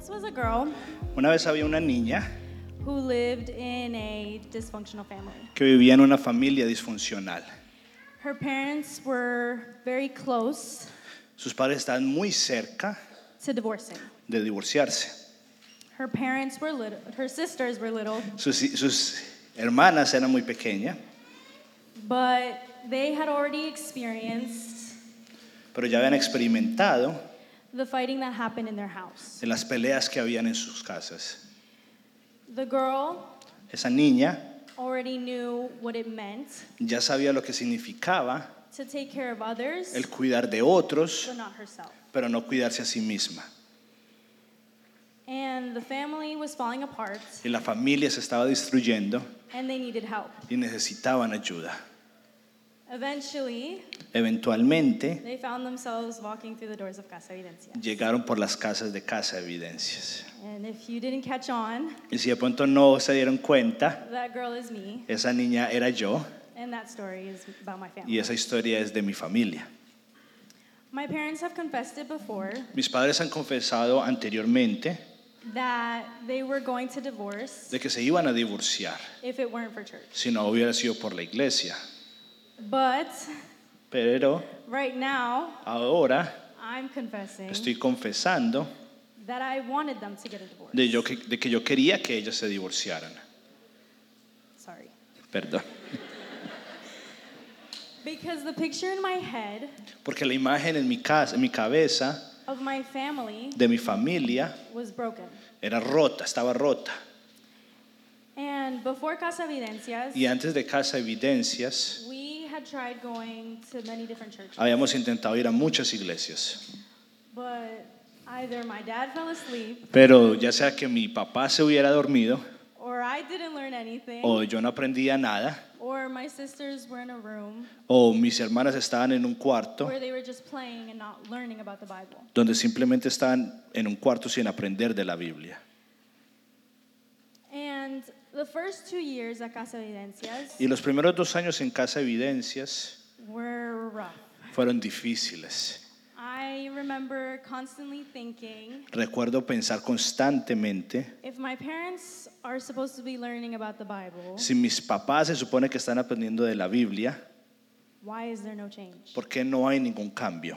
once was a girl Una vez había una niña who lived in a dysfunctional family. que vivía en una familia disfuncional. Her parents were very close Sus padres estaban muy cerca to divorcing. de divorciarse. Her parents were little, her sisters were little, Sus hermanas eran muy pequeñas, but they had already experienced pero ya habían experimentado the fighting that happened in their house. de las peleas que habían en sus casas. The girl Esa niña already knew what it meant ya sabía lo que significaba to take care of others, el cuidar de otros, but not herself. pero no cuidarse a sí misma. And the family was falling apart, Y la familia se estaba destruyendo and they needed help. y necesitaban ayuda. Eventually, Eventualmente they found themselves walking through the doors of Casa Evidencia. llegaron por las casas de Casa Evidencias. And if you didn't catch on, Y si de pronto no se dieron cuenta, that girl is me, esa niña era yo and that story is about my family. y esa historia es de mi familia. My parents have confessed it before Mis padres han confesado anteriormente that they were going to divorce de que se iban a divorciar if it weren't for church. si no hubiera sido por la iglesia. But Pero right now, ahora I'm confessing estoy confesando that I wanted them to get a divorce. de que yo quería que ellos se divorciaran. Sorry. Perdón. Because the picture in my head Porque la imagen en mi cabeza of my family de mi familia was broken. era rota, estaba rota. And before Casa Evidencias, Y antes de Casa Evidencias, we had tried going to many different churches. habíamos intentado ir a muchas iglesias. But either my dad fell asleep, Pero ya sea que mi papá se hubiera dormido, or I didn't learn anything, o yo no aprendía nada, or my sisters were in a room o mis hermanas estaban en un cuarto where they were just playing and not learning about the Bible. donde simplemente estaban en un cuarto sin aprender de la Biblia. And the first 2 years at Casa Evidencias Y los primeros 2 años en Casa Evidencias were rough. fueron difíciles. I remember constantly thinking, Recuerdo pensar constantemente, if my parents are supposed to be learning about the Bible, si mis papás se supone que están aprendiendo de la Biblia, why is there no change? ¿por qué no hay ningún cambio?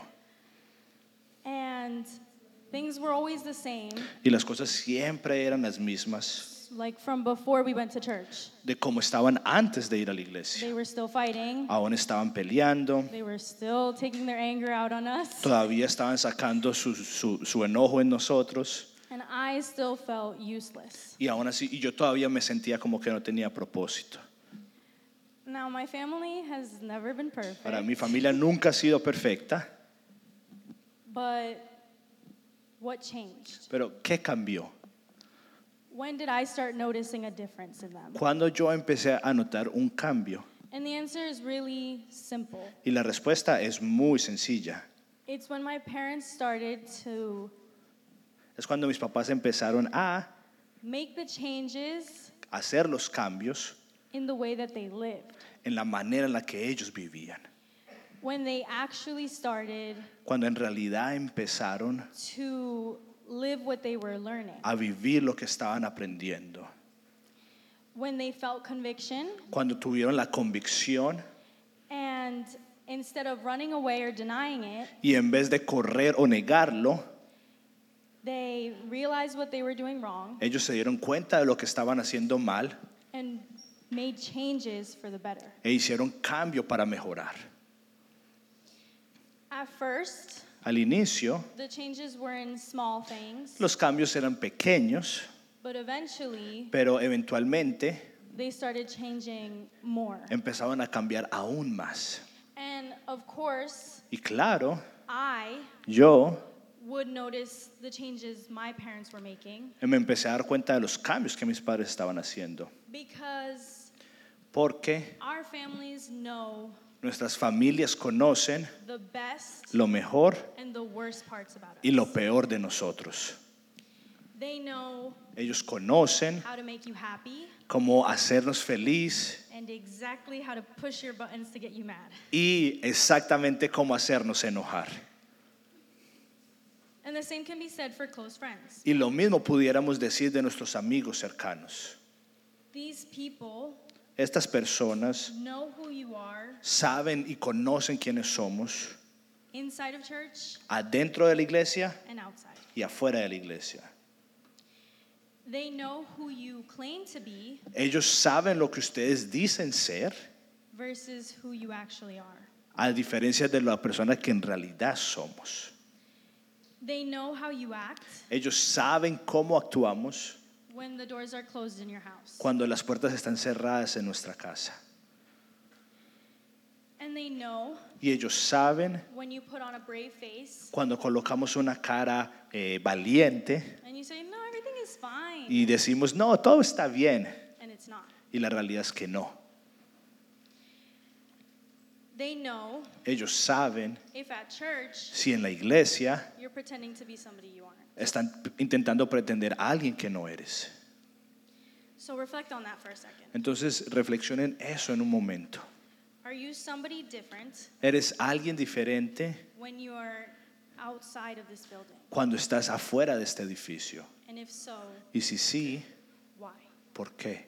And things were always the same, Y las cosas siempre eran las mismas like from before we went to church. de como estaban antes de ir a la iglesia. They were still fighting. Aún estaban peleando, They were still taking their anger out on us. todavía estaban sacando su enojo en nosotros. And I still felt useless. Y aún así, y yo todavía me sentía como que no tenía propósito. Now, my family has never been perfect, Ahora, mi familia nunca ha sido perfecta, but what changed? pero ¿qué cambió? When did I start noticing a difference in them? Cuando yo empecé a notar un cambio. And the answer is really simple. Y la respuesta es muy sencilla. It's when my parents started to Es cuando mis papás empezaron a make the changes hacer los cambios in the way that they lived. en la manera en la que ellos vivían. When they actually started Cuando en realidad empezaron to live what they were learning. a vivir lo que estaban aprendiendo. When they felt conviction, Cuando tuvieron la convicción and instead of running away or denying it, y en vez de correr o negarlo, they realized what they were doing wrong ellos se dieron cuenta de lo que estaban haciendo mal and made changes for the better. e hicieron cambio para mejorar. At first, Al inicio, the changes were in small things, los cambios eran pequeños, but eventually pero eventualmente they started changing more. empezaban a cambiar aún más. And of course, Y claro, I yo would notice the changes my parents were making me empecé a dar cuenta de los cambios que mis padres estaban haciendo, because porque our families know nuestras familias conocen the best lo mejor and the worst parts about y us. lo peor de nosotros. They know Ellos conocen how to make you happy cómo hacernos feliz and exactly how to push your buttons to get you mad. y exactamente cómo hacernos enojar. And the same can be said for close friends. Y lo mismo pudiéramos decir de nuestros amigos cercanos. These people Estas personas know who you are saben y conocen quiénes somos inside of church adentro de la iglesia and outside. y afuera de la iglesia. They know who you claim to be Ellos saben lo que ustedes dicen ser, versus who you actually are. a diferencia de la persona que en realidad somos. They know how you act Ellos saben cómo actuamos when the doors are closed in your house. cuando las puertas están cerradas en nuestra casa. And they know Y ellos saben when you put on a brave face cuando colocamos una cara valiente and you say, no, everything is fine. y decimos, no, todo está bien. And it's not. Y la realidad es que no. They know Ellos saben if at church si en la iglesia you're pretending to be somebody you aren't. están intentando pretender a alguien que no eres. So reflect on that for a second. Entonces reflexionen eso en un momento. Are you somebody different ¿Eres alguien diferente when you are outside of this building? cuando estás afuera de este edificio? And if so, Y si sí, why? ¿por qué?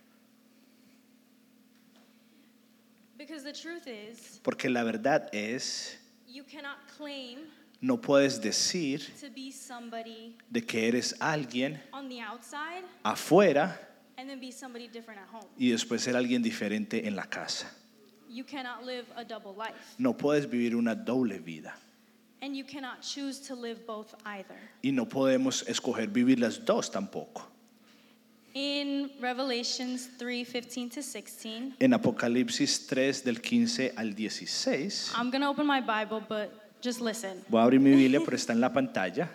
Because the truth is, Porque la verdad es, you cannot claim no puedes decir to be somebody de que eres alguien on the outside afuera and then be somebody different at home. y después ser alguien diferente en la casa. You cannot live a double life. No puedes vivir una doble vida And you cannot choose to live both either. y no podemos escoger vivir las dos tampoco. In Revelations 3:15 to 16, En Apocalipsis 3 del 15 al 16, I'm going to open my Bible, but just listen. voy a abrir mi Biblia, pero está en la pantalla,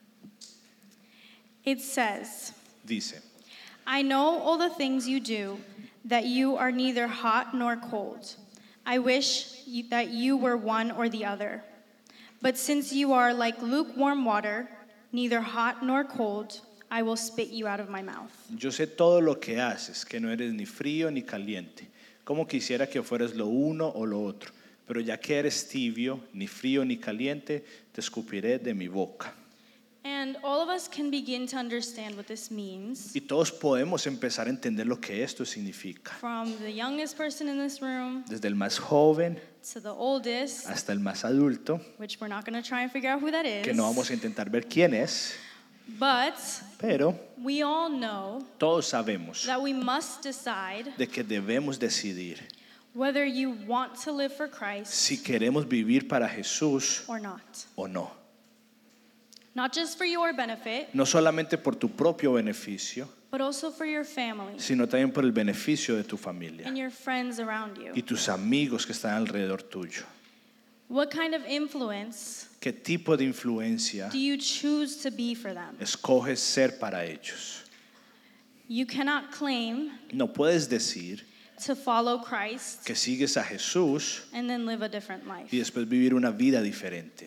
It says, dice, I know all the things you do, that you are neither hot nor cold. I wish that you were one or the other. But since you are like lukewarm water, neither hot nor cold, I will spit you out of my mouth. yo sé todo lo que haces, que no eres ni frío ni caliente, como quisiera que fueras lo uno o lo otro, pero ya que eres tibio, ni frío ni caliente, te escupiré de mi boca. And all of us can begin to understand what this means. Y todos podemos empezar a entender lo que esto significa, From the youngest person in this room desde el más joven to the oldest, hasta el más adulto, which we're not going to try and figure out who that is. que no vamos a intentar ver quién es, But pero we all know todos sabemos that we must decide de que debemos decidir whether you want to live for Christ si queremos vivir para Jesús or not. o no. Not just for your benefit, No solamente por tu propio beneficio, but also for your family sino también por el beneficio de tu familia and your friends around y you. tus amigos que están alrededor tuyo. What kind of influence ¿Qué tipo de influencia do you choose to be for them? escoges ser para ellos? You cannot claim No puedes decir to follow Christ que sigues a Jesús and then live a different y life. después vivir una vida diferente.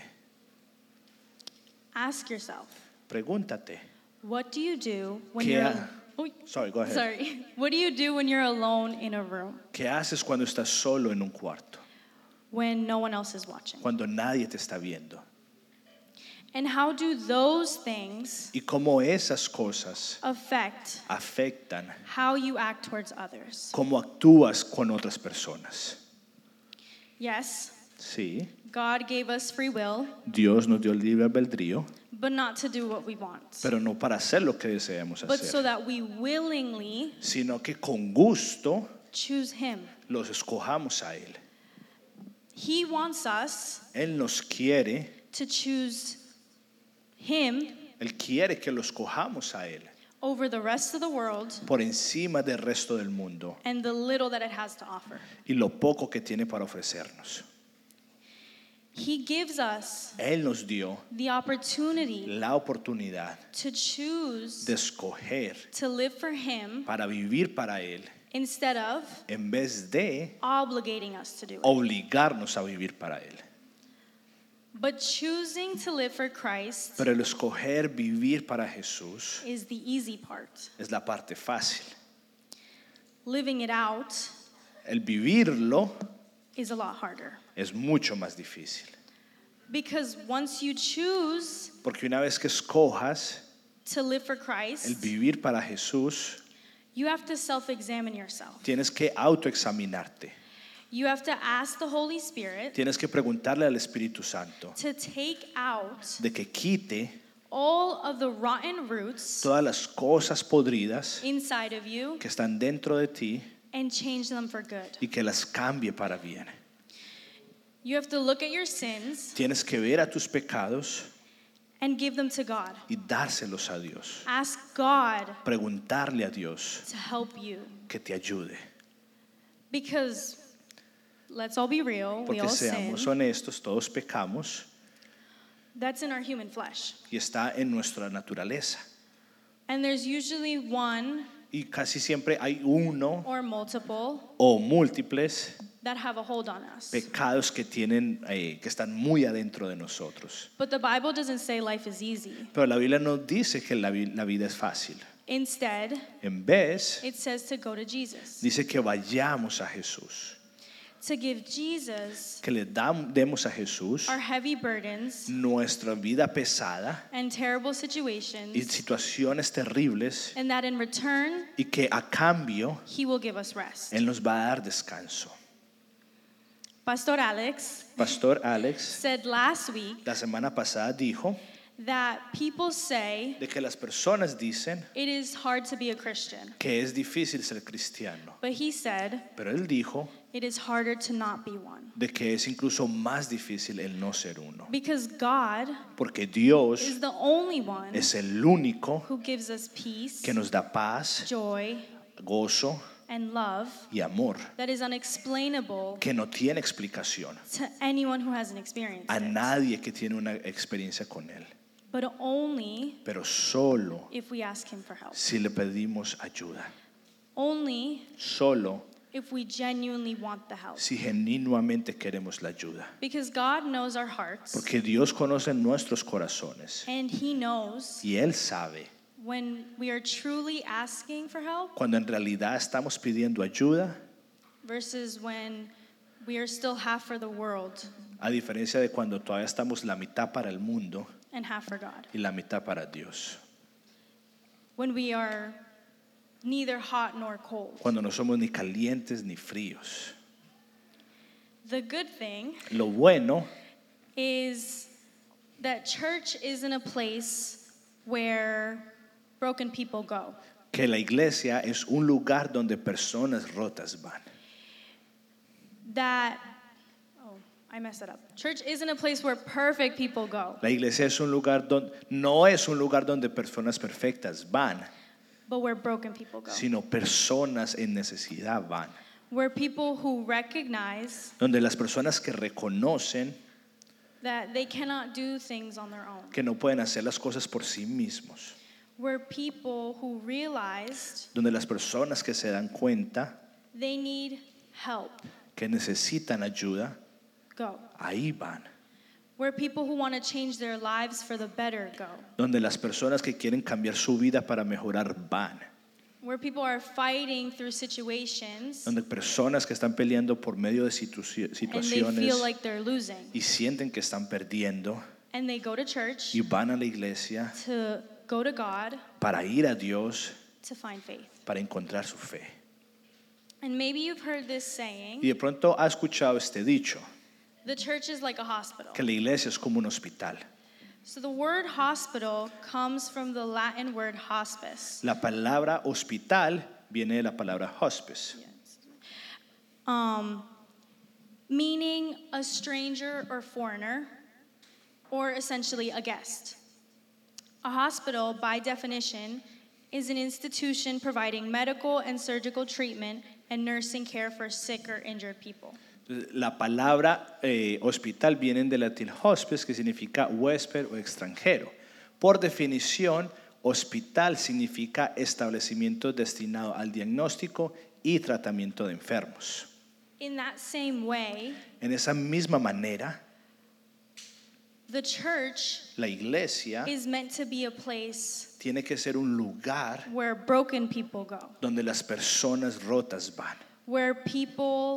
Ask yourself, Pregúntate. what do you do when ¿Qué you're ha- Sorry, go ahead. Sorry. What do you do when you're alone in a room ¿Qué haces cuando estás solo en un cuarto? when no one else is watching? Cuando nadie te está viendo. And how do those things Y cómo esas cosas affect afectan how you act towards others? cómo actúas con otras personas. Yes, Sí, God gave us free will, Dios nos dio el libre albedrío, but not to do what we want, pero no para hacer lo que deseamos but so hacer, that we willingly sino que con gusto choose Him. los escojamos a Él. He wants us Él nos quiere, to choose Him Él quiere que los escojamos a Él over the rest of the world por encima del resto del mundo and the little that it has to offer. y lo poco que tiene para ofrecernos. He gives us Él nos dio the opportunity la oportunidad to choose de escoger to live for Him para vivir para Él instead of en vez de obligating us to do it. obligarnos a vivir para Él. But choosing to live for Christ Pero el escoger vivir para Jesús is the easy part. es la parte fácil. Living it out El vivirlo is a lot harder. es mucho más difícil. Because once you choose Porque una vez que escojas to live for el Christ, vivir para Jesús, you have to self-examine yourself. tienes que autoexaminarte. You have to ask the Holy Spirit Tienes que preguntarle al Espíritu Santo to take out de que quite all of the rotten roots todas las cosas podridas inside of you que están dentro de ti and change them for good. y que las cambie para bien. You have to look at your sins Tienes que ver a tus pecados and give them to God. y dárselos a Dios. Ask God Preguntarle a Dios to help you. que te ayude. Because let's all be real, we Porque all sin. seamos honestos, todos pecamos That's in our human flesh. y está en nuestra naturaleza. And there's usually one Y casi siempre hay uno or multiple o múltiples that have a hold on us. pecados que están muy adentro de nosotros. But the Bible doesn't say life is easy. Pero la Biblia no dice que la vida es fácil. Instead, En vez, it says to go to Jesus. dice que vayamos a Jesús, To give Jesus que le demos a Jesús our heavy burdens nuestra vida pesada and terrible y situations, situaciones terribles and that in return, y que a cambio He will give us rest. Él nos va a dar descanso. Pastor Alex Pastor Alex said last week la semana pasada dijo that people say de que las personas dicen it is hard to be a Christian. que es difícil ser cristiano, But he said pero él dijo it is harder to not be one. de que es incluso más difícil el no ser uno, Because God porque Dios is the only one es el único who gives us peace, que nos da paz, joy, gozo and love y amor, that is unexplainable que no tiene explicación to anyone who hasn't experienced a it. nadie que tiene una experiencia con él, But only pero solo if we ask Him for help. si le pedimos ayuda, Only solo if we genuinely want the help. si genuinamente queremos la ayuda, Because God knows our hearts, porque Dios conoce nuestros corazones and He knows y Él sabe when we are truly asking for help cuando en realidad estamos pidiendo ayuda, versus when we are still half for the world a diferencia de cuando todavía estamos la mitad para el mundo and half for God. y la mitad para Dios, When we are neither hot nor cold. cuando no somos ni calientes ni fríos. The good thing Lo bueno is that church isn't a place where broken people go. que la iglesia es un lugar donde personas rotas van. I messed it up. Church isn't a place where perfect people go, La iglesia es un lugar no es un lugar donde personas perfectas van, but where broken people go. sino personas en necesidad van. Where people who recognize Donde las personas que reconocen that they cannot do things on their own. que no pueden hacer las cosas por sí mismos. Where people who realized Donde las personas que se dan cuenta they need help que necesitan ayuda, go. ahí van. Where people who want to change their lives for the better go. Donde las personas que quieren cambiar su vida para mejorar van. Where people are fighting through situations Donde personas que están peleando por medio de and they situaciones feel like they're losing. y sienten que están perdiendo And they go to church y van a la iglesia to go to God para ir a Dios, to find faith. para encontrar su fe. And maybe you've heard this saying, Y de pronto ha escuchado este dicho, the church is like a hospital. que la iglesia es como un hospital. So the word hospital comes from the Latin word hospice. La palabra hospital viene de la palabra hospice, Meaning a stranger or foreigner, or essentially a guest. A hospital, by definition, is an institution providing medical and surgical treatment and nursing care for sick or injured people. La palabra hospital viene del latín hospice, que significa huésped o extranjero. Por definición, hospital significa establecimiento destinado al diagnóstico y tratamiento de enfermos. In that same way, En esa misma manera, the church la iglesia is meant to be a place tiene que ser un lugar where broken people go, donde las personas rotas van, where people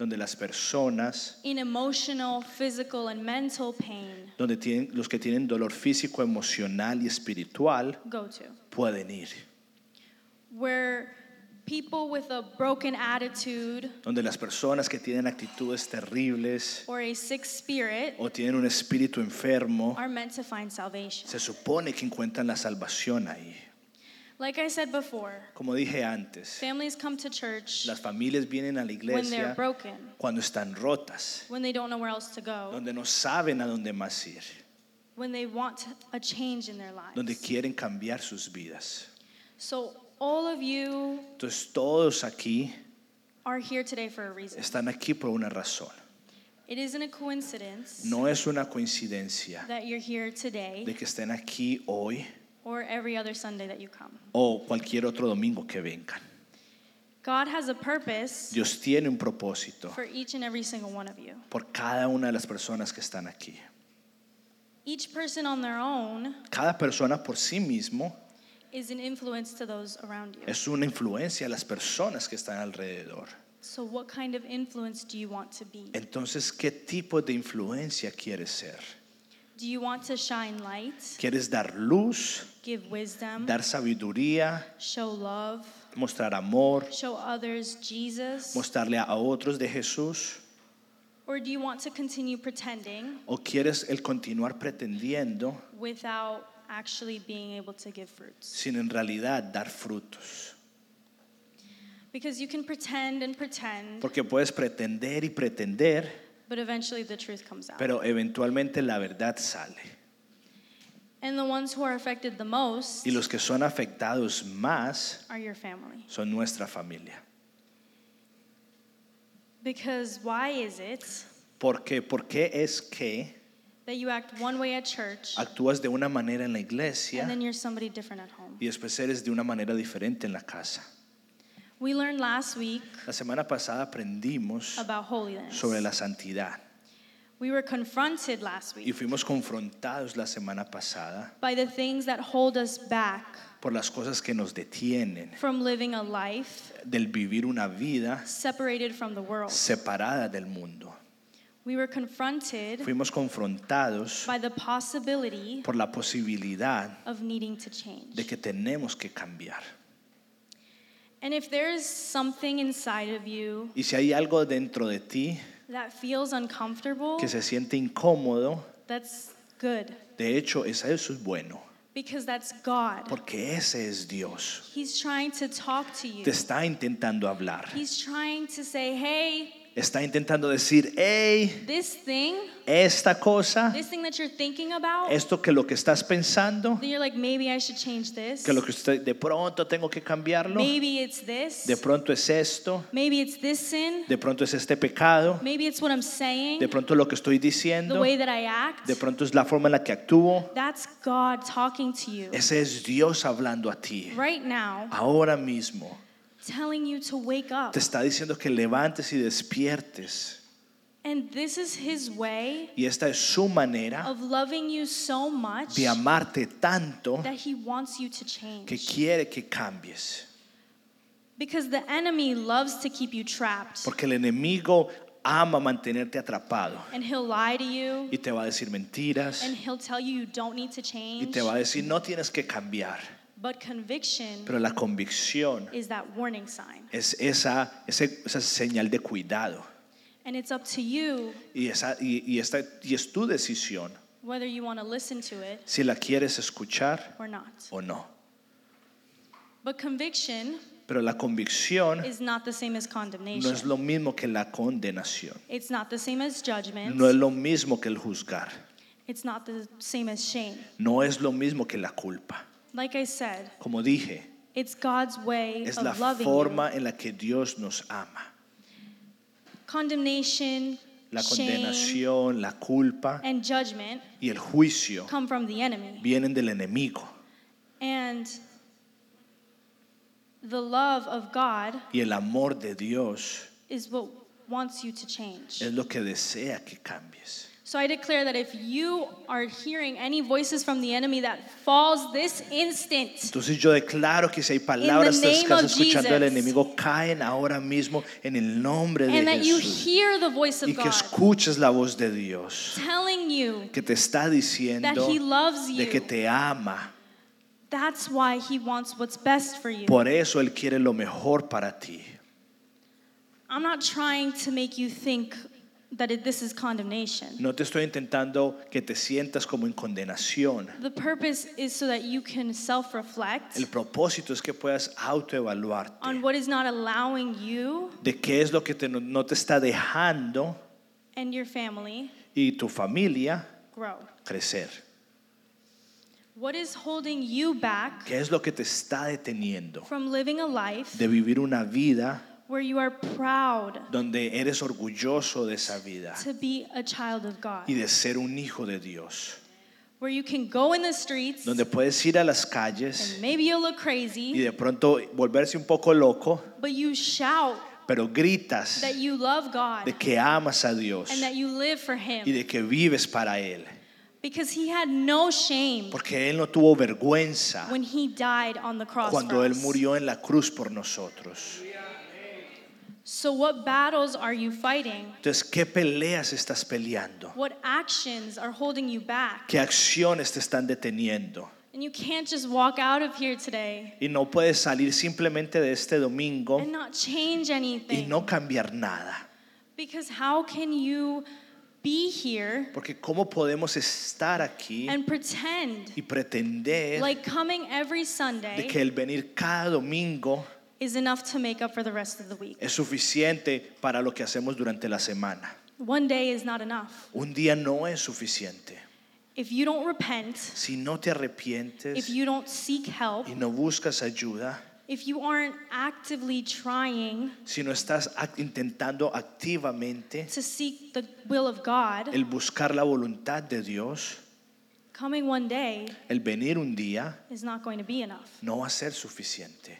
donde las personas, in emotional, physical, and mental pain los que tienen dolor físico, emocional y espiritual, go to. pueden ir. Where people with a broken attitude Donde las personas que tienen actitudes terribles or a sick spirit o tienen un espíritu enfermo, are meant to find salvation. se supone que encuentran la salvación ahí. Like I said before, Como dije antes, families come to church las familias vienen a la when they're iglesia broken, cuando están rotas, when they don't know where else to go, donde no saben a dónde más ir, when they want a change in their lives. donde quieren cambiar sus vidas. So all of you Entonces todos aquí are here today for a reason. están aquí por una razón. It isn't a coincidence No es una coincidencia that you're here today de que estén aquí hoy or every other Sunday that you come. o cualquier otro domingo que vengan. God has a purpose Dios tiene un propósito for each and every single one of you. por cada una de las personas que están aquí. Each person on their own Cada persona por sí mismo is an influence to those around you. es una influencia a las personas que están alrededor. So what kind of influence do you want to be? Entonces, ¿qué tipo de influencia quieres ser? Do you want to shine light, ¿Quieres dar luz, give wisdom, dar sabiduría, show love, mostrar amor, show others Jesus? mostrarle a otros de Jesús? Or do you want to continue pretending ¿O quieres el continuar pretendiendo without actually being able to give fruits? sin en realidad dar frutos? Because you can pretend and pretend, Porque puedes pretender y pretender, but eventually the truth comes out. pero eventualmente la verdad sale. And the ones who are affected the most Y los que son afectados más are your family. son nuestra familia. Because why is it ¿Por qué? ¿Por qué es que that you act one way at church actúas de una manera en la and iglesia then you're somebody different at home? y después eres de una manera diferente en la casa? We learned last week La semana pasada aprendimos about holiness. sobre la santidad We were confronted last y week fuimos confrontados la semana pasada by the things that hold us back por las cosas que nos detienen from living a life del vivir una vida separated from the world. separada del mundo. We were confronted Fuimos confrontados by the possibility por la posibilidad of needing to change. de que tenemos que cambiar. And if there is something inside of you Y si hay algo dentro de ti that feels uncomfortable, que se siente incómodo, that's good de hecho eso es bueno, because that's God. porque ese es Dios. He's trying to talk to you. Te está intentando hablar. He's trying to say, hey, Está intentando decir, hey, this thing esta cosa, that you're thinking about, esto que lo que estás pensando, that you're like, maybe I should change this. que lo que de pronto tengo que cambiarlo, Maybe it's this. de pronto es esto, Maybe it's this sin. de pronto es este pecado, Maybe it's what I'm saying. de pronto lo que estoy The diciendo, way that I act. de pronto es la forma en la que actúo. That's God talking to you Ese es Dios hablando a ti. right now, Ahora mismo telling you to wake up. te está diciendo que levantes y despiertes. And this is His way Y esta es su manera of loving you so much de amarte tanto that He wants you to que change. quiere que cambies. Because the enemy loves to keep you trapped. Porque el enemigo ama mantenerte atrapado. And he'll lie to you. Y te va a decir mentiras. And he'll tell you don't need to Y change. te va a decir no tienes que cambiar. But conviction Pero la convicción is that warning sign. es esa señal de cuidado. And it's up to you Y es tu decisión whether you want to listen to it si la quieres escuchar or not. o no. But conviction Pero la convicción is not the same as no condemnation. es lo mismo que la condenación. It's not the same as judgment. No es lo mismo que el juzgar. It's not the same as shame. No es lo mismo que la culpa. Like I said, Como dije, it's God's way es of la loving forma you. en la que Dios nos ama. Condemnation, La shame, condenación, la culpa and judgment y el juicio come from the enemy. vienen del enemigo. And the love of God Y el amor de Dios is what wants you to change. es lo que desea que cambies. So I declare that if you are hearing any voices from the enemy, that falls this instant. Entonces yo declaro que si hay palabras que name estás of escuchando del Jesus. enemigo, caen ahora mismo en el nombre de And that you Jesús. hear the voice Y of que God escuches la voz de Dios, telling you que te está that diciendo He loves de que you. te ama. That's why He wants what's best for you. Por eso Él quiere lo mejor para ti. I'm not trying to make you think that this is condemnation. No te estoy intentando que te sientas como en condenación. The purpose is so that you can self-reflect El propósito es que puedas autoevaluarte on what is not allowing you de qué es lo que no te está dejando and your family y tu familia grow. crecer. What is holding you back ¿Qué es lo que te está deteniendo from living a life de vivir una vida where you are proud donde eres orgulloso de esa vida to be a child of God? y de ser un hijo de Dios? Where you can go in the streets Donde puedes ir a las calles and maybe you'll look y crazy, de pronto volverse un poco loco, but you shout pero gritas that you love God de que amas a Dios and that you live for y Him. de que vives para Él. Because He had no shame Porque Él no tuvo vergüenza when He died on the cross for cuando Él us. murió en la cruz por nosotros. So what battles are you fighting? Entonces, ¿qué peleas estás peleando? What actions are holding you back? ¿Qué acciones te están deteniendo? And you can't just walk out of here today Y no puedes salir simplemente de este domingo and not change y anything. no cambiar nada. Because how can you be here Porque ¿cómo podemos estar aquí and pretend y pretender like coming every de Sunday que el venir cada domingo is enough to make up for the rest of the week? es suficiente para lo que hacemos durante la semana? One day is not enough. Un día no es suficiente. If you don't repent, Si no te if arrepientes you don't seek help, y no buscas ayuda, if you aren't actively trying si no estás intentando activamente to seek the will of God, el buscar la voluntad de Dios, coming one day el venir un día is not going to be enough. no va a ser suficiente.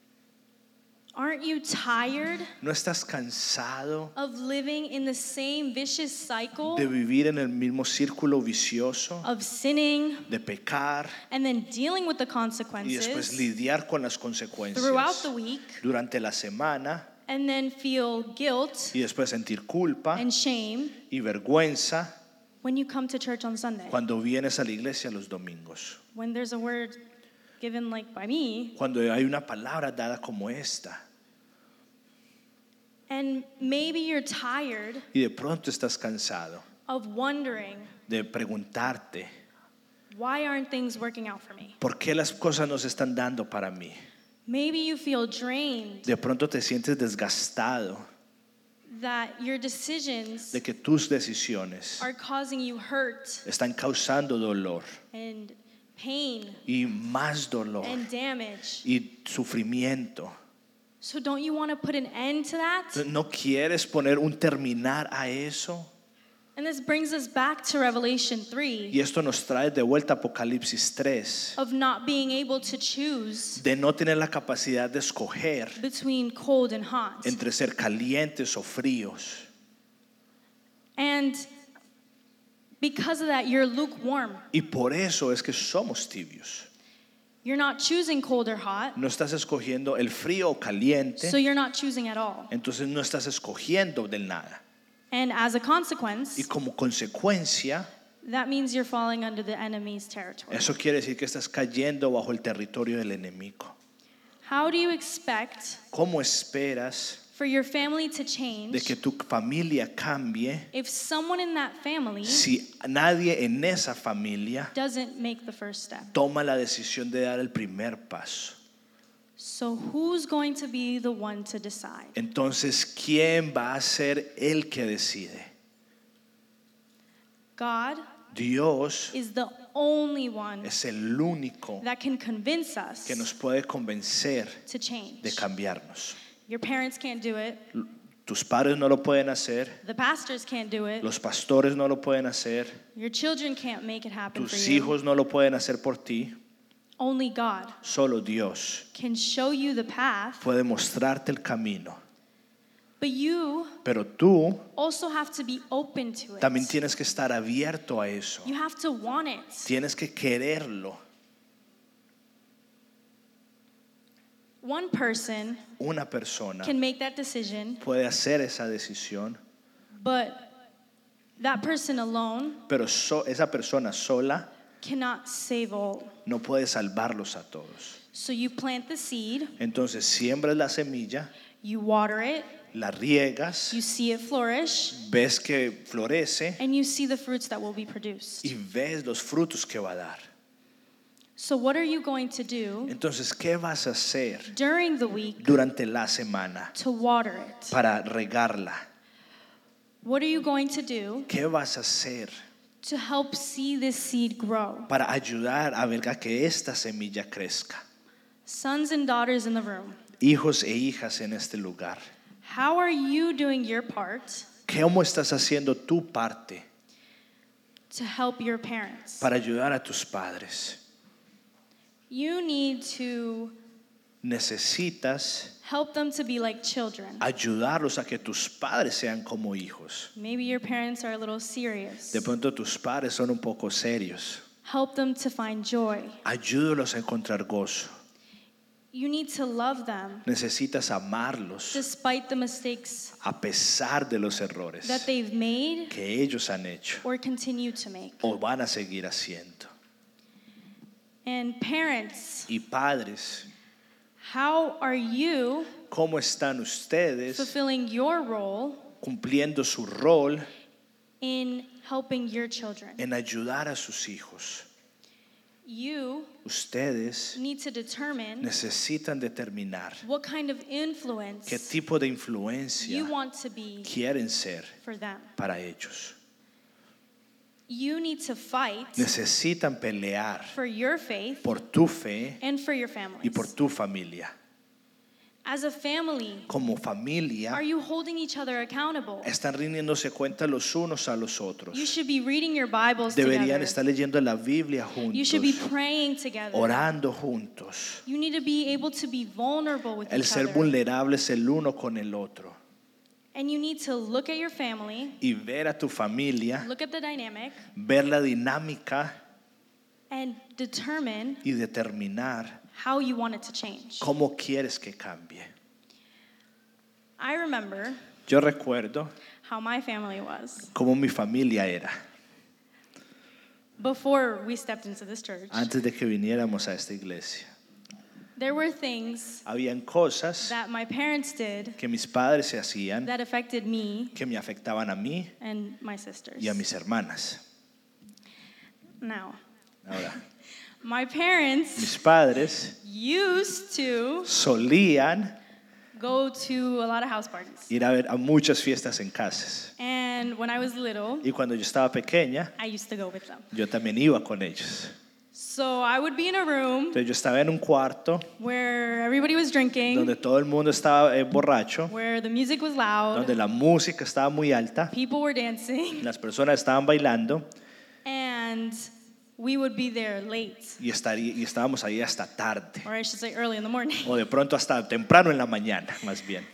Aren't you tired ¿No estás cansado of living in the same vicious cycle de vivir en el mismo círculo vicioso, of sinning de pecar and then dealing with the y después consequences lidiar con las throughout consecuencias the week durante la semana and then feel guilt y después sentir culpa and shame y vergüenza when you come to church on Sunday? cuando vienes a la iglesia los domingos? When there's a word given like by me, Cuando hay una palabra dada como esta and maybe you're tired y de pronto estás cansado of wondering, de preguntarte why aren't things working out for me? ¿por qué las cosas no se están dando para mí? Maybe you feel drained De pronto te sientes desgastado that your decisions de que tus decisiones are causing you hurt están causando dolor and pain y más dolor and damage. y sufrimiento. So don't you want to put an end to that? ¿No quieres poner un terminar a eso? And this brings us back to Revelation Y 3 esto nos trae de vuelta a Apocalipsis 3, of not being able to choose de no tener la capacidad de escoger between cold and hot. entre ser calientes o fríos. And because of that, you're lukewarm. Y por eso es que somos tibios. You're not choosing cold or hot, No estás escogiendo el frío o caliente, so you're not choosing at all. entonces no estás escogiendo del nada. And as a Y consequence, como consecuencia, that means you're falling under the enemy's territory. eso quiere decir que estás cayendo bajo el territorio del enemigo. How do you expect ¿Cómo esperas for your family to de change que tu familia cambie if someone in that family si nadie en esa familia doesn't make the first step? toma la decisión de dar el primer paso? So who's going to be the one to decide? Entonces, ¿quién va a ser el que decide? God Dios is the only one es el único that can convince us que nos puede convencer to change. de cambiarnos. Your parents can't do it. Tus padres no lo pueden hacer, The pastors can't do it. los pastores no lo pueden hacer, Your children can't make it happen for tus you. hijos no lo pueden hacer por ti. Only God Solo Dios can show you the path puede mostrarte el camino But you Pero tú also have to be open to it. también tienes que estar abierto a eso. You have to want it. Tienes que quererlo. One person Una persona can make that decision, puede hacer esa decisión, but that person alone pero esa persona sola cannot save all. no puede salvarlos a todos. So you plant the seed, Entonces siembras la semilla, you water it, la riegas, you see it flourish, ves que florece and you see the fruits that will be produced. y ves los frutos que va a dar. So what are you going to do Entonces, ¿qué vas a hacer during the week durante la semana to water it? para regarla? What are you going to do ¿Qué vas a hacer to help see this seed grow? para ayudar a ver a que esta semilla crezca? Sons and daughters in the room, Hijos e hijas en este lugar, how are you doing your part ¿cómo estás haciendo tu parte to help your parents? para ayudar a tus padres? You need to Necesitas help them to be like children. ayudarlos a que tus padres sean como hijos. Maybe your parents are a little serious. De pronto tus padres son un poco serios. Help them to find joy. Ayúdalos a encontrar gozo. You need to love them Necesitas amarlos despite the mistakes a pesar de los errores that they've made que ellos han hecho or continue to make. o van a seguir haciendo. And parents, Y padres, how are you ¿cómo están ustedes fulfilling your role cumpliendo su rol in helping your children? en ayudar a sus hijos? You Ustedes need to determine necesitan determinar what kind of influence qué tipo de you influencia want to be quieren ser for them. para ellos. You need to fight Necesitan pelear for your faith por tu fe and for your y families. por tu familia. As a family, Como familia, are you holding each other accountable? están rindiéndose cuenta los unos a los otros. You should be reading your Bibles Deberían together. estar leyendo la Biblia You should be juntos, praying together. orando juntos. You need to be able to be vulnerable with El each ser other. vulnerables el uno con el otro. And you need to look at your family, Y ver a tu familia, look at the dynamic, ver la dinámica and determine y determinar how you want it to change. cómo quieres que cambie. I remember Yo recuerdo how my family was cómo mi familia era before we stepped into this church. antes de que viniéramos a esta iglesia. There were things Habían cosas that my parents did que mis padres se hacían that affected me que me afectaban a mí and my sisters. y a mis hermanas. Now, Ahora, my parents mis padres used to solían go to a lot of house parties. ir a ver a muchas fiestas en casas. And when I was little, Y cuando yo estaba pequeña, I used to go with them. yo también iba con ellos. So I would be in a room Entonces yo estaba en un cuarto where everybody was drinking, donde todo el mundo estaba borracho, where the music was loud, donde la música estaba muy alta, people were dancing, las personas estaban bailando and we would be there late, y estábamos ahí hasta tarde, or I should say early in the morning. o de pronto hasta temprano en la mañana, más bien.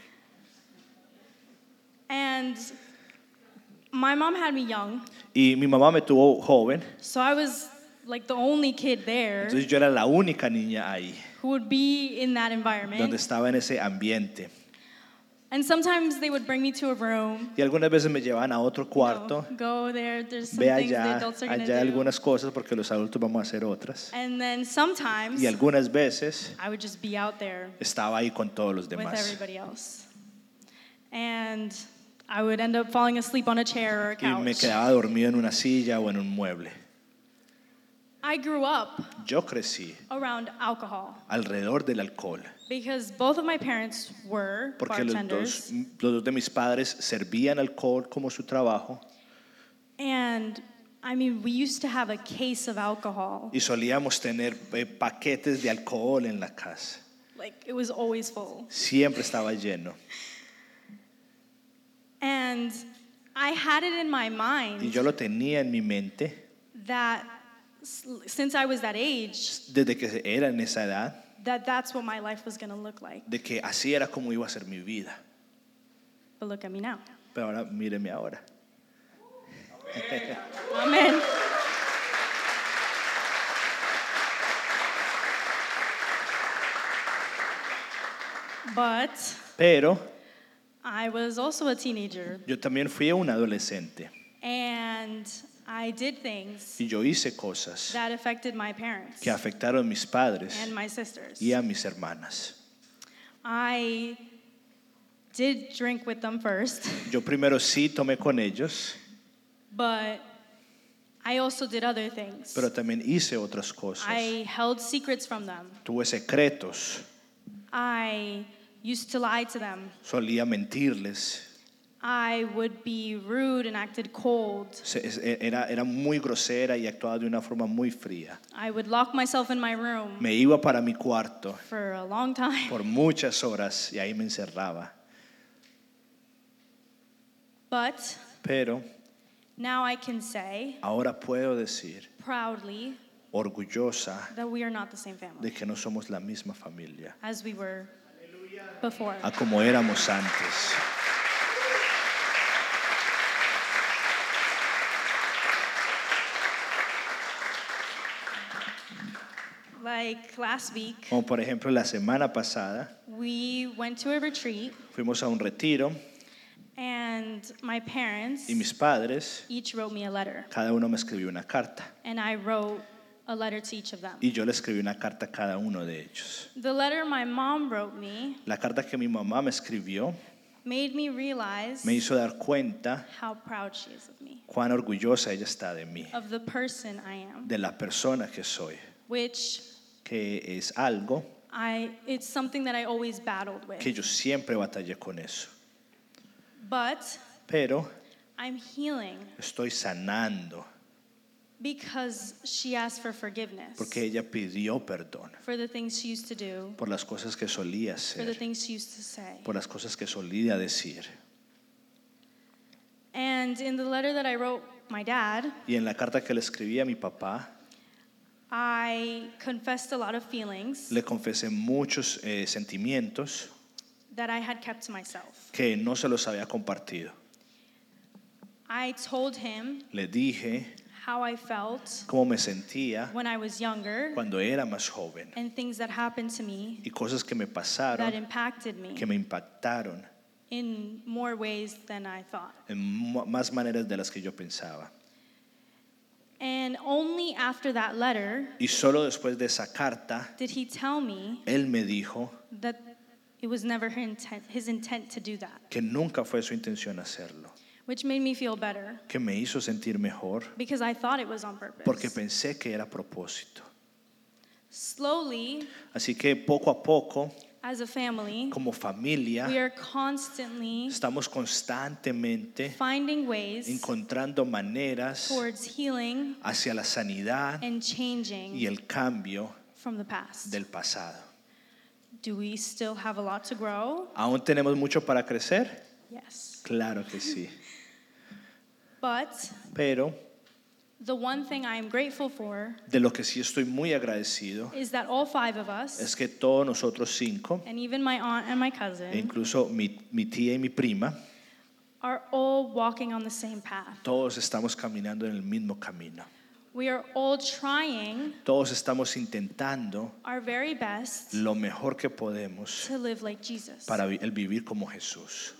And my mom had me young, Y mi mamá me tuvo joven, so I was like the only kid there entonces yo era la única niña ahí, who would be in that donde environment. estaba en ese ambiente. And sometimes they would bring me to a room. Y algunas veces me llevaban a otro You cuarto, know, go there, there's some ve things the allá, adults are going to allá do. algunas cosas porque los adultos vamos a hacer otras. And then sometimes Y algunas veces I would just be out there estaba ahí con todos los with demás. everybody else. And I would end up falling asleep on a chair or a Y me couch. quedaba dormido en una silla o en un mueble. I grew up Yo crecí around alcohol alrededor del alcohol because both of my parents were porque los bartenders. dos de mis padres servían alcohol como su trabajo And I mean, we used to have a case of alcohol. y solíamos tener paquetes de alcohol en la casa. Like, it was always full. Siempre estaba lleno. And I had it in my Y mind yo lo tenía en mi mente that since I was that age, desde que era en esa edad, that that's what my life was going to look like. de que así era como iba a ser mi vida. But look at me now. Pero ahora míreme ahora. Amen. But Pero I was also a teenager, yo también fui un adolescente and I did things y yo hice cosas that affected my parents que afectaron a mis padres and my sisters. y a mis hermanas. I did drink with them first, Yo primero sí tomé con ellos, but I also did other things. pero también hice otras cosas. I held secrets from them. Tuve secretos, I used to lie to them. solía mentirles. I would be rude and acted cold. Era muy grosera y actuaba de una forma muy fría. I would lock myself in my room Me iba para mi cuarto for a long time. por muchas horas y ahí me encerraba. But Pero now I can say ahora puedo decir, proudly orgullosa, that we are not the same de family que no somos la misma familia as we were before. a como éramos antes. Like last week, Como por ejemplo la semana pasada we went to a retreat fuimos a un retiro and my parents y mis padres, each wrote me a letter, cada uno me escribió una carta and I wrote a letter to each of them. y yo le escribí una carta a cada uno de ellos. The letter my mom wrote me La carta que mi mamá me escribió made me realize me hizo dar cuenta how proud she is of me, cuán orgullosa ella está de mí, of the person I am, de la persona que soy, which que es algo it's something that I always battled with. que yo siempre batallé con eso. But Pero I'm healing estoy sanando because she asked for forgiveness porque ella pidió perdón for the things she used to do, por las cosas que solía for the hacer, things she used to say. por las cosas que solía decir. And in the letter that I wrote my dad, Y en la carta que le escribí a mi papá, I confessed a lot of feelings le confesé muchos sentimientos that I had kept to myself. que no se los había compartido. I told him Le dije how I felt cómo me sentía when I was younger cuando era más joven and things that happened to me y cosas que me that pasaron, impacted me que me impactaron in more ways than I thought. en más maneras de las que yo pensaba. And only after that letter Y solo después de esa carta, did he tell me él me dijo that it was never his intent to do that, que nunca fue su intención hacerlo, which made me feel better que me hizo sentir mejor because I thought it was on purpose. porque pensé que era a propósito. Slowly, Así que poco a poco, as a family, como familia, we are constantly estamos constantemente finding ways encontrando maneras towards healing hacia la sanidad and y changing el cambio from the past. del pasado. Do we still have a lot to grow? ¿Aún tenemos mucho para crecer? Yes. Claro que sí. But Pero the one thing I am grateful for de lo que sí estoy muy agradecido is that all five of us, es que todos nosotros 5, and even my aunt and my e cousin, incluso mi tía y mi prima, are all walking on the same path. todos estamos caminando en el mismo camino. We are all trying Todos estamos intentando our very best lo mejor que podemos to live like Jesus. para el vivir como Jesús.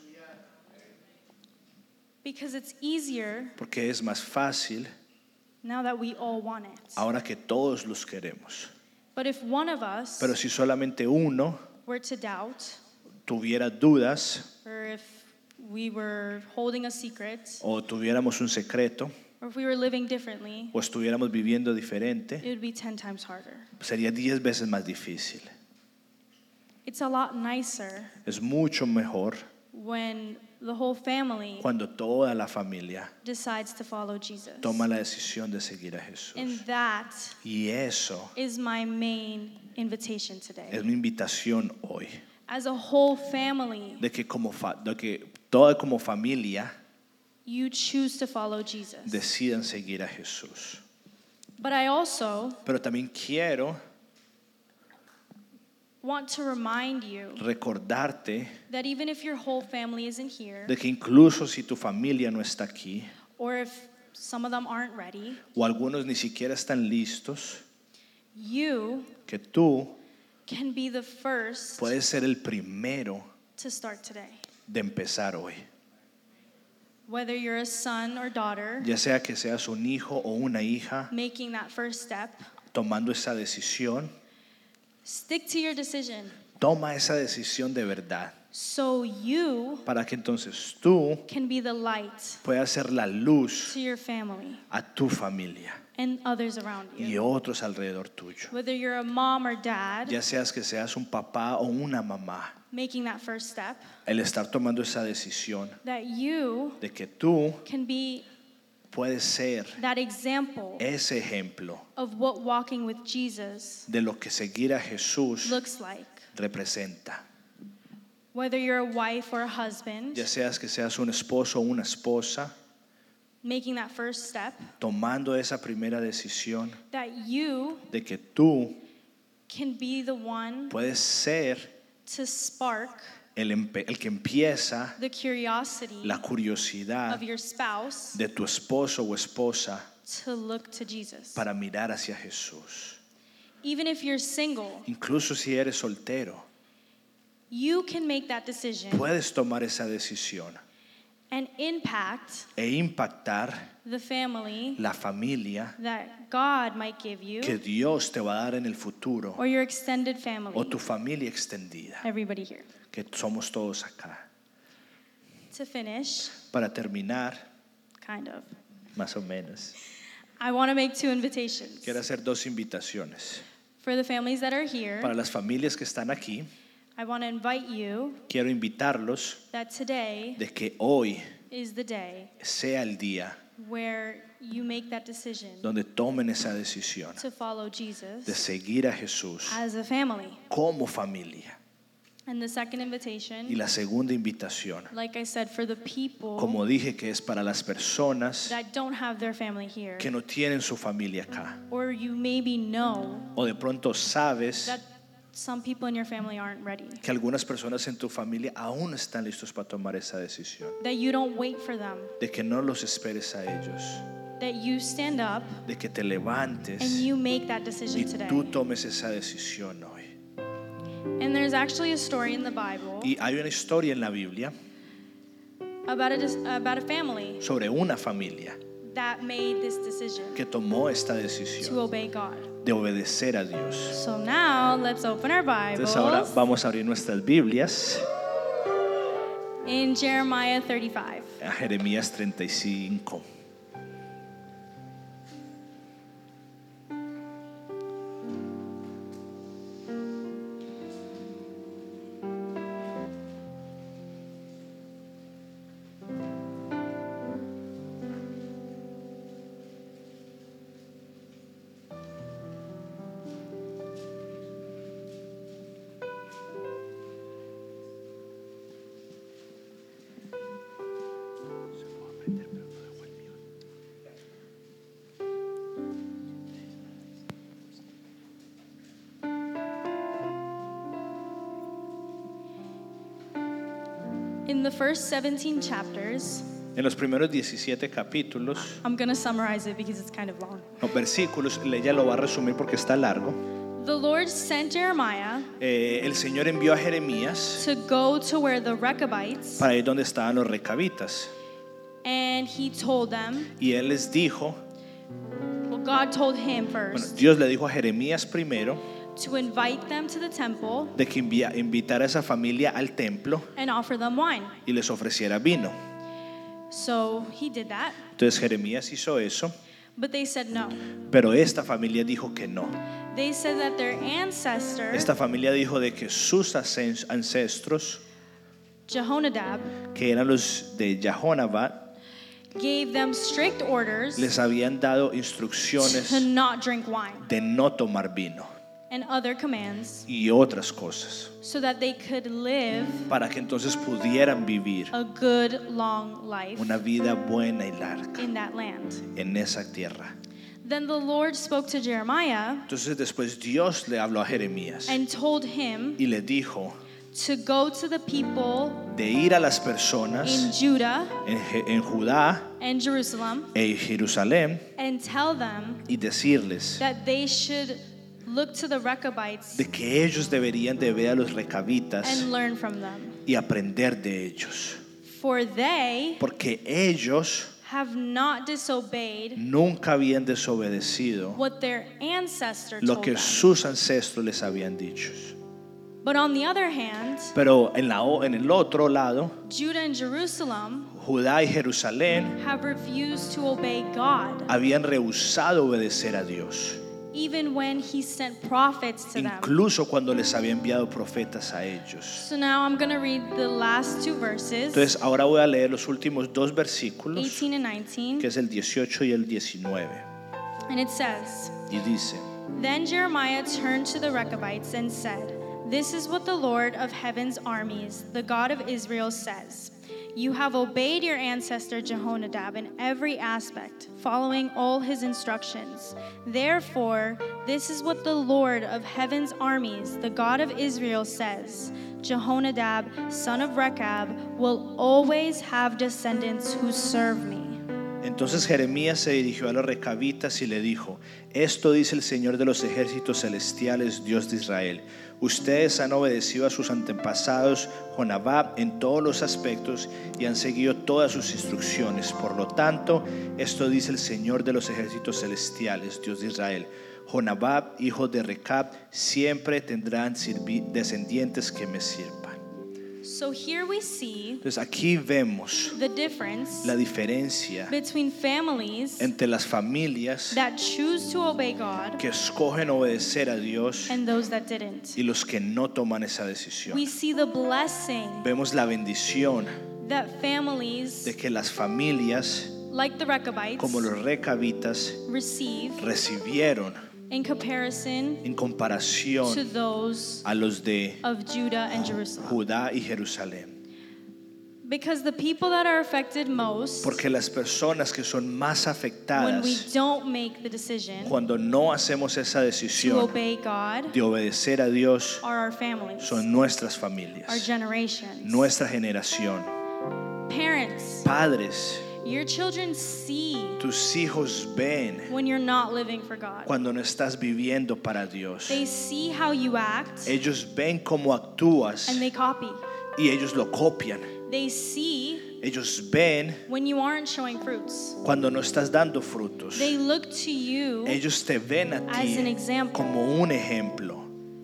Because it's easier Porque es más fácil now that we all want it. ahora que todos los queremos. But if one of us Pero si solamente uno were to doubt, tuviera dudas or if we were holding a secret, o tuviéramos un secreto or if we were living differently, o estuviéramos viviendo diferente, it would be 10 times harder. sería 10 veces más difícil. It's a lot nicer Es mucho mejor when the whole family cuando toda la familia decides to follow Jesus. toma la decisión de seguir a Jesús. And that Y eso is my main invitation today. es mi invitación hoy, As a whole family, de que toda como familia you choose to follow Jesus. decidan seguir a Jesús. But I also Pero también quiero want to remind you recordarte that even if your whole family isn't here, de que incluso si tu familia no está aquí, or if some of them aren't ready, o algunos ni siquiera están listos, you que tú can be the first puedes ser el primero to start today. de empezar hoy. Whether you're a son or daughter, Ya sea que seas un hijo o una hija, making that first step, tomando esa decisión, stick to your decision toma esa decisión de verdad, so you para que entonces tú can be the light puedas ser la luz to your family a tu familia and others around y you. otros alrededor tuyo. Whether you're a mom or dad, Ya seas que seas un papá o una mamá, making that first step, el estar tomando esa decisión that you de que tú can be puedes ser that example ese ejemplo of what walking with Jesus de lo que seguir a Jesús looks like. representa. Whether you're a wife or a husband, Ya seas que seas un esposo o una esposa, making that first step, tomando esa primera decisión that you de que tú can be the one puedes ser to spark el que empieza the curiosity la curiosidad of your spouse de tu esposo o esposa to look to Jesus. para mirar hacia Jesús. Even if you're single, Incluso si eres soltero, you can make that decision puedes tomar esa decisión and impact e impactar the family la familia that God might give you, que Dios te va a dar en el futuro, or your extended family. o tu familia extendida, Everybody here. que somos todos acá. To finish, Para terminar, kind of, más o menos, I want to make 2 invitations. quiero hacer 2 invitaciones. For the families that are here, Para las familias que están aquí, I want to invite you quiero invitarlos that today de que hoy is the day sea el día where you make that decision donde tomen esa decisión to follow de Jesus seguir a Jesús as a family. como familia. And the second Y invitation, la segunda invitación, like I said, for the people como dije, que es para las personas that don't have their family here, que no tienen su familia acá, or you maybe know o de pronto sabes that some people in your family aren't ready, que algunas personas en tu familia aún están listos para tomar esa decisión, that you don't wait for them, de que no los esperes a ellos, that you stand up de que te and levantes you make that y decision today. tú tomes esa decisión hoy. And there's actually a story in the Bible Y hay una historia en la Biblia about a family sobre una familia that made this decision que tomó esta to decisión obey God. de obedecer a Dios. So now let's open our Entonces ahora Bibles vamos a abrir nuestras Biblias in Jeremiah 35. a Jeremías 35. In the first 17 chapters, En los primeros 17 capítulos, I'm going to summarize it because it's kind of long. los versículos, ella lo va a resumir porque está largo. The Lord sent Jeremiah El Señor envió a Jeremías to go to where the Rechabites, para ir donde estaban los recabitas. and he told them, Y él les dijo, well, God told him bueno, first, Dios le dijo a Jeremías primero to invite them to the temple de que invitara a esa familia al templo and offer them wine. y les ofreciera vino. So he did that, Entonces Jeremías hizo eso, but they said no. pero esta familia dijo que no. They said that their ancestor, Esta familia dijo de que sus ancestros, Jehonadab, que eran los de Jehonadab, gave them strict orders les habían dado to instrucciones not drink wine de no tomar vino and other commands y otras cosas, so that they could live para que entonces pudieran vivir a good long life una vida buena y larga in that land. en esa tierra. Then the Lord spoke to Jeremiah Entonces después Dios le habló a Jeremías and told him y le dijo to go to the people de ir a las in personas Judah en Judá and Jerusalem e Jerusalén and tell them y decirles that they should look to the Rechabites de que ellos deberían de ver a los recabitas and learn from them. y aprender de ellos, For they porque ellos have not disobeyed nunca habían desobedecido what their ancestor lo told que them. sus ancestros les habían dicho. But on the other hand, Pero en el otro lado, Judah and Jerusalem Judá y Jerusalén have refused to obey God, habían rehusado obedecer a Dios, even when He sent prophets to them. incluso cuando les había enviado profetas a ellos. So now I'm going to read the last two verses, Entonces ahora voy a leer los últimos dos versículos, 18 and 19, que es el 18 y el 19. and it says, Y dice, Then Jeremiah turned to the Rechabites and said, This is what the Lord of heaven's armies, the God of Israel, says. You have obeyed your ancestor Jehonadab in every aspect, following all his instructions. Therefore, this is what the Lord of heaven's armies, the God of Israel, says. Jehonadab, son of Rechab, will always have descendants who serve me. entonces Jeremías se dirigió a los recabitas y le dijo, esto dice el Señor de los ejércitos celestiales, Dios de Israel. Ustedes han obedecido a sus antepasados Jonadab en todos los aspectos y han seguido todas sus instrucciones. Por lo tanto, esto dice el Señor de los ejércitos celestiales, Dios de Israel. Jonadab, hijo de Rechab, siempre tendrán descendientes que me sirvan. So here we see Entonces aquí vemos the difference la diferencia between families entre las familias that choose to obey God que escogen obedecer a Dios and those that didn't. y los que no toman esa decisión. We see the blessing Vemos la bendición that families de que las familias, like the Rechabites como los recabitas, receive recibieron in comparison en to comparación those a los de of Judah and Jerusalem. Judá y Jerusalén. Because the people that are affected most Porque las personas que son más when we afectadas don't make the decision cuando no hacemos esa to decisión obey God de obedecer a Dios are our families, son nuestras our familias, generations. nuestra generación. Parents, Padres, your children see tus hijos ven when you're not living for God. cuando no estás viviendo para Dios. They see how you act Ellos ven cómo actúas and they copy. y ellos lo copian. They see Ellos ven when you aren't showing fruits. cuando no estás dando frutos. They look to you Ellos te ven a as an ti example. como un ejemplo.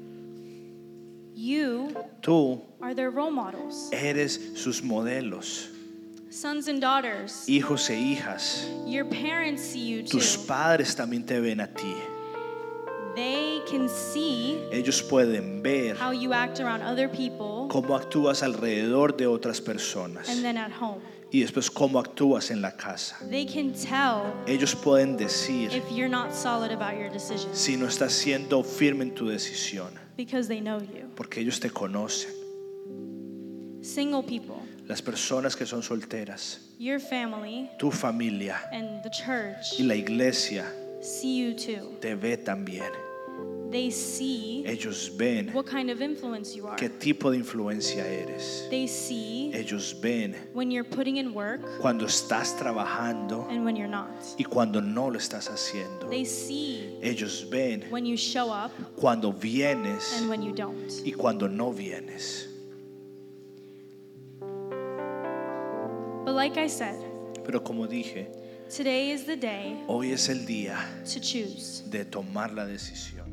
You Tú are their role models. eres sus modelos, Sons and daughters, hijos e hijas. your parents see you too. Tus padres también te ven a ti. They can see Ellos pueden ver how you act around other people cómo actúas alrededor de otras personas and then at home. y después cómo actúas en la casa. They can tell Ellos pueden decir if you're not solid about your decisions si no estás siendo firme en tu decisión, because they know you. porque ellos te conocen. Single people, Las personas que son solteras, your family tu familia and the church y la iglesia see you too. te ve también. They see Ellos ven what kind of influence you are. qué tipo de influencia eres. They see Ellos ven when you're putting in work cuando estás trabajando and when you're not. y cuando no lo estás haciendo. They see Ellos ven when you show up cuando vienes and when you don't. y cuando no vienes. But like I said, Pero como dije, today is the day hoy es el día to choose. de tomar la decisión.